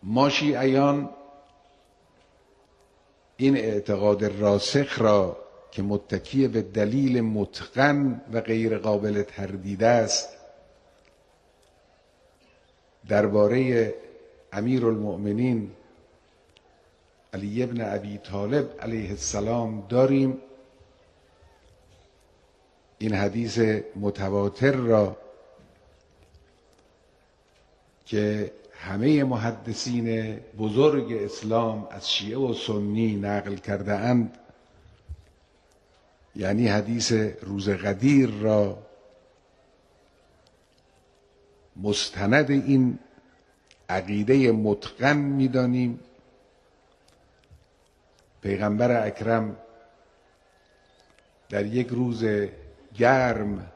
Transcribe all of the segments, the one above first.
ما شیعیان این اعتقاد راسخ را که متکی به دلیل متقن و غیر قابل تردید است درباره امیرالمؤمنین علی ابن ابی طالب علیه السلام داریم. این حدیث متواتر را که همه محدثین بزرگ اسلام از شیعه و سنی نقل کرده اند، یعنی حدیث روز غدیر را مستند این عقیده متقن می‌دانیم. پیغمبر اکرم در یک روز گرم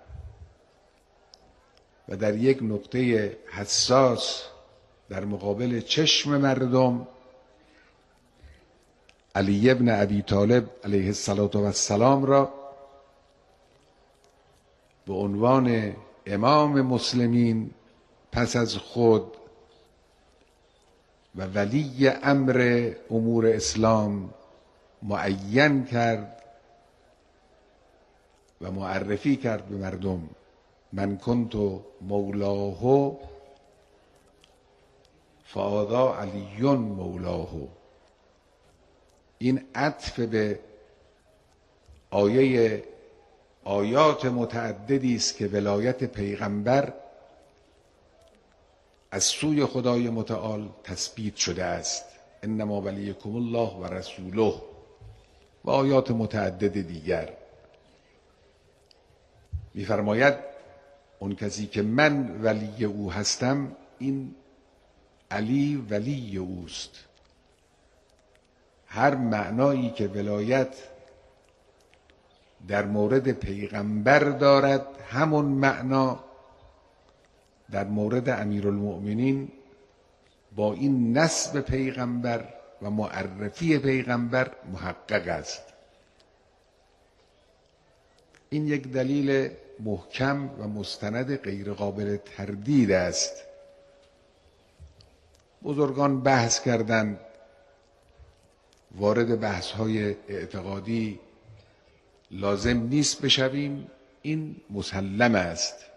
و در یک نقطه حساس در مقابل چشم مردم علی ابن ابی طالب علیه السلام را به عنوان امام مسلمین پس از خود و ولی امر امور اسلام معین کرد و معرفی کرد به مردم: من کنت مولاه فهذا علی مولاه. این عطف به آیات متعددی است که ولایت پیغمبر از سوی خدای متعال تثبیت شده است: انما ولیکم الله و رسوله، و آیات متعدد دیگر. می‌فرماید اون کسی که من ولی او هستم، این علی ولی اوست. هر معنایی که ولایت در مورد پیغمبر دارد، همون معنا در مورد امیرالمؤمنین با این نسب پیغمبر و معرفی پیغمبر محقق است. این یک دلیل محکم و مستند غیر قابل تردید است. بزرگان بحث کردند، وارد بحث‌های اعتقادی لازم نیست بشویم، این مسلم است.